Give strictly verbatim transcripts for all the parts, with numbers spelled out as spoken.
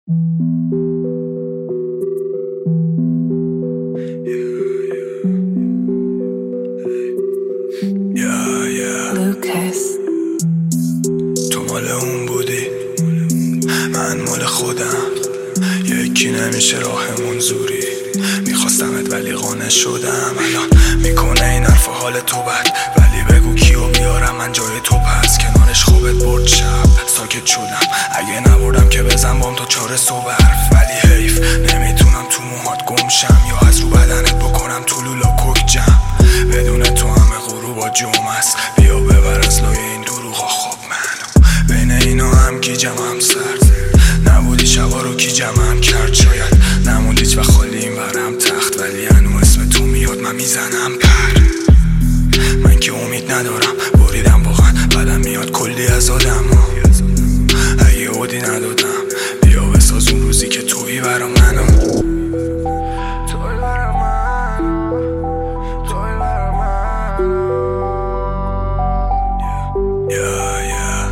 Lucas. تو مال اون بودی، من مال خودم. یکی نمیشه راهمون زوری، میخواستمت ولی قانع شدم. الان میکنه این حرف حال تو بد، ولی بگو کیو بیارم من جای تو. پس کنارش خوبت برد شب، ساکت شدم. اگه نبردم که بزن بام تا چاره صبح حرف، ولی حیف نمیتونم تو موهات گمشم یا از رو بدنت بکنم تو لولا کوک جم. بدون تو همه غروبا جمع است، بیا ببر از لای این دروغا. خب منو بین اینا هم کی جمعم سرد، نبودی شبا رو کی جمعم کرد. شاید نموند هیچ و خالی این ورم تخت، ولی هنو اسم تو میاد من میزنم پر. من که امید ندارم، بریدم واقعا بدم میاد کلی از آدم ها. اگه عودی ندادم بیا بساز اون روزی که تویی برا منو. توی برا من، توی برا من. yeah, yeah.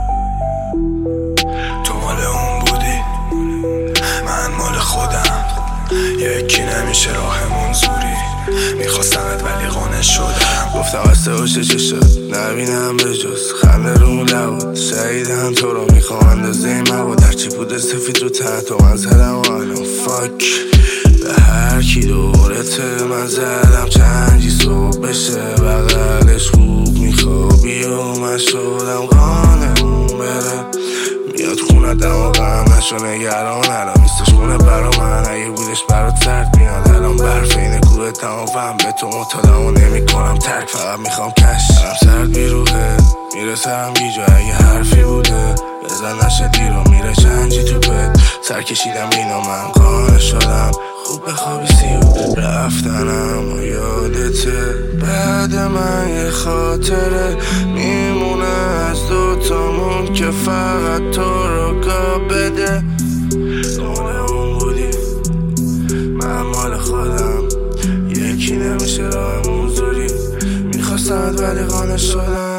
تو مال اون بودی، من مال خودم. یکی نمیشه راهمون زوری، میخواستمت ولی قانع شدم. گفتم بسته باشه چه شد، نبینم به جز خنده رو لبود. شهیدم تو رو میخوام اندازه این مواد، هرچی بود سفید رو ته تو من زدم و الان فاک به هر کی دورته. من زدم چندی صبح بشه بغلش خوب میخوابی و من شدم قانه اون بره. میاد خونه دم غم نشو نگران، الان نیستش خونه برا من. اگه بودش برات سرد میاد الان برف اینه کوه تمام. به تو مطالعه و نمی کنم ترک، فقط میخوام کش. الان سرد بیروهه میرسم گیجا، اگه حرفی بوده بزن نشه دیر و میره چنجی تو پت. سر کشیدم اینا من قانع شدم، خوب بخوابی سیو رفتنم و یادته. بعد من یه خاطره میمونه از دوتامون که فقط تو رو گاه بده. مال اون بودی، من مال خودم. یکی نمیشه راهمون زوری، میخواستمت ولی قانع شدم.